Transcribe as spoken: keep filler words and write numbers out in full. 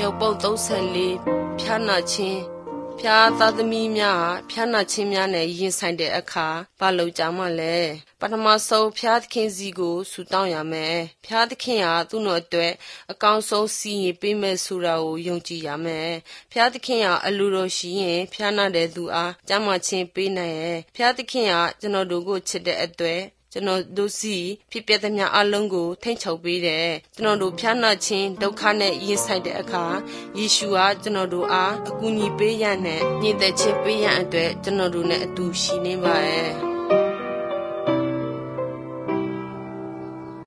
ရောက်ပေါက်သုံးဆယ်လေးဖျားနာခြင်းဖျားသားသမီးများဖျားနာခြင်းများနဲ့ရင်ဆိုင်တဲ့အခါဘာလို့ကြမှာလဲပထမဆုံးဖျားသခင်စီကိုဆူတောင်းရမယ်ဖျားသခင်ဟာသူ့တို့အတွက်အကောင်းဆုံးစီရင်ပေးမယ်ဆိုတာကိုယုံကြည်ရမယ်ဖျားသခင်ဟာအလိုတော်ရှိရင်ဖျားနာတဲ့သူအားကြမ်းမာခြင်းပေးနိုင်ရဲ့ဖျားသခင်ဟာကျွန်တော်တို့ကိုချစ်တဲ့အတွက်ကျွန်တော်တို့စီဖြစ်ပျက်သမျှအလုံးကိုထိန်းချုပ်ပေးတယ်ကျွန်တော်တို့ဖျားနာခြင်းဒုက္ခနဲ့ရင်ဆိုင်တဲ့အခါယေရှုဟာကျွန်တော်တို့အားအကူအညီပေးရနဲ့ညီသက်ခြင်းပေးရန်အတွက်ကျွန်တော်တို့နဲ့အတူရှိနေပါရဲ့